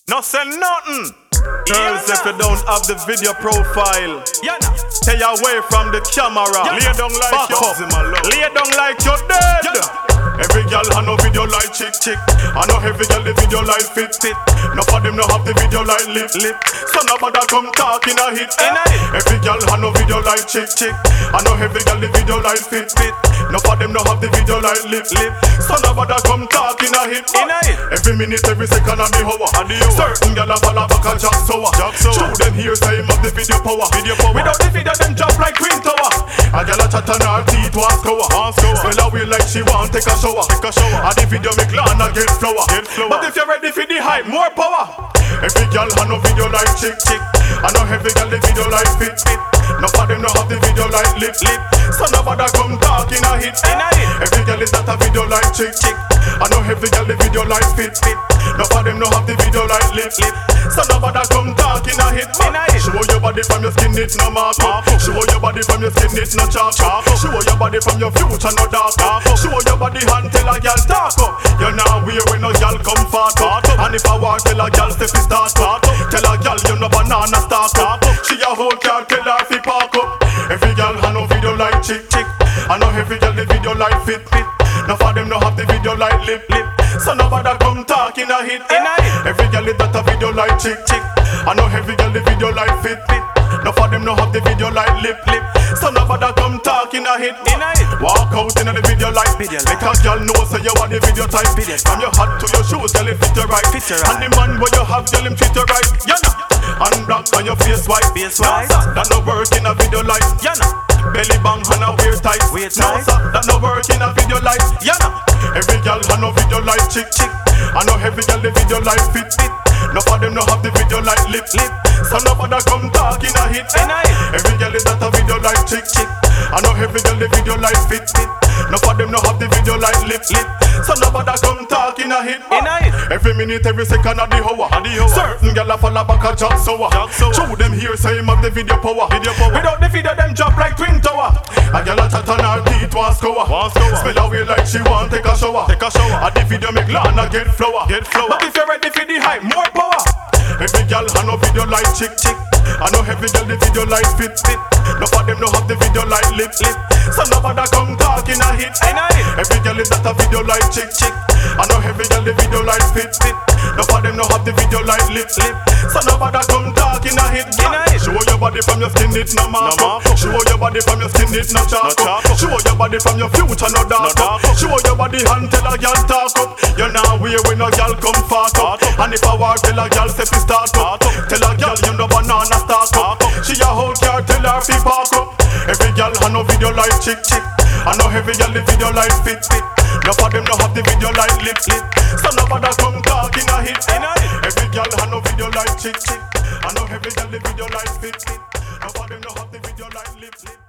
No say nothing. Girls, if you don't have the video profile, stay away from the camera. Lay down like Back you up. Lay down like you're dead. Every girl have no video like chick. I know every girl the video like fit. None of them no have the video like lip. So nobody come talk in a hit. Every girl have no video like chick. I know every girl the video like fit. None of them no have the video like lip. So nobody come talk in a hit. Every minute, every second of the hour. Certain girl a follow back a jack sour. Show them here say him have the video power. Without the video them drop like Queen Tower. A girl a chat on her teeth was cover. Smell away like she want take a shower. And the video make Lana get flower. But if you're ready for the hype, more power. Every girl have no video like chick. I know every girl the video like fit. None of them no have the video like lip. So nobody come talk in a hit. Every girl is not a video like chick. I know every girl the video like fit. None of them no have the video like lip. So nobody come talk in a hit. Show your body from your skin, it's no mark up. Show your body from your skin, it's no chalk up. Show your body from your future, no dark up. Show your body hand till a girl talk up. You know wear when no girl come fat up. And if I want tell a girl step start up. Tell a girl you no banana start up. She a whole car tell her fi park up. Every girl have no video like chick. I know every girl the video like fit. None of them no have the video like lip. So nobody come talk in a hit. Every girl is that a video like chick. I know every girl the video like fit. None of them no have the video like lip. So nobody come talk in a hit. Walk out in the video like make a girl know say you want the video type. From your hat to your shoes, girl it fit you right. And the man where you have, girl him fit you right. And black on your face white. That no work in a video like. Belly bang and a weird tight. No sir, that no work in a video like. Every girl have no video like chick. I know every girl the video like fit. None of them no have the video like lip. So nobody come talk in a hit. Every girl is not a video like chick. I know every girl the video like fit. None of them no have the video like lip. So nobody come talk in a hit. Every minute, every second of the hour. Certain girl a follow back a jack sour. Show them here say him have the video power. Without the video them drop like Twin Tower. A girl a chat on her teeth was cover. Smell away like she want take a shower. And the video make Lana get flower. But if you're ready for the hype, more power. Every girl have no video like chick. I know every girl the video like fit. None of them no have the video like lip. So nobody come talk in a hit. Every girl is not a video like chick. I know every girl the video like fit. None of them no have the video like lip. So nobody come talk in a hit. Show your body from your skin, it's no mark up. Show your body from your skin, it's no chalk up. Show your body from your future, no dark up. Show your body hand till a girl talk up. You know wear when a girl come fat up. And if I want tell a girl step start up. Tell a girl you no banana start up. She a whole car tell her fi park up. Every girl have no video like chick. I know every girl the video like fit. None of them no have the video like lip. So nobody come talk in a hit. Every girl have no video like chick. I know every girl the video like fit. None of them no have the video like lip.